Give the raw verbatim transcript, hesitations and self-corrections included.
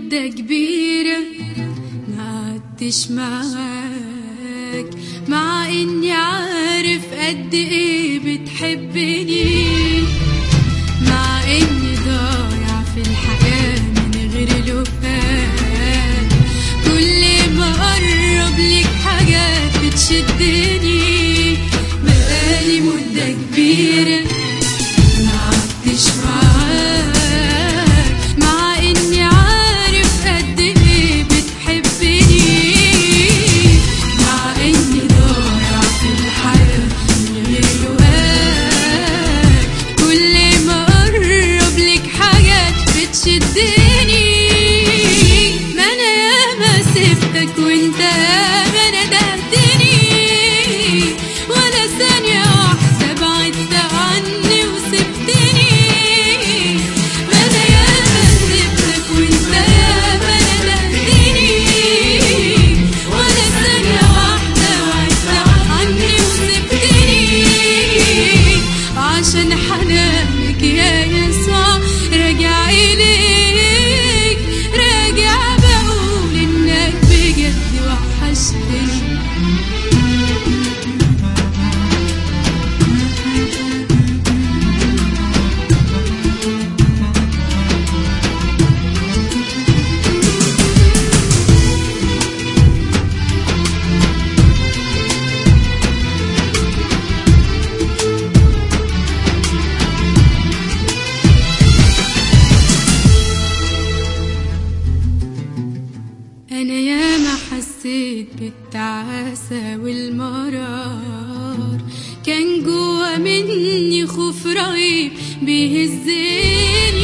مدة كبيرة ما قعدتش معاك، مع اني عارف قد ايه بتحبني، مع اني ضايع في الحياة من غير لقاك. كل ما اقرب ليك حاجات بتشدني، بقالي مدة كبيرة ما قعدتش معاك، مع اني عارف قد ايه بتحبني، مع اني ضايع في الحياة من غير لقاك. كل ما اقرب لك حاجات بتشدني، ما انا ياما سبتك وانت ياما ندهتني، ولا ثانية واحدة بعدت عني وسبتني. ما انا ياما سبتك وانت ياما ندهتني، ولا ثانية واحدة بعدت عني وسبتني. عشان حنانك يا يسوع راجع إليك، راجع بقول إنك بجد وحشتني. أنا ياما حسيت بالتعاسة والمرار، كان جوا مني خوف رهيب بيهزني.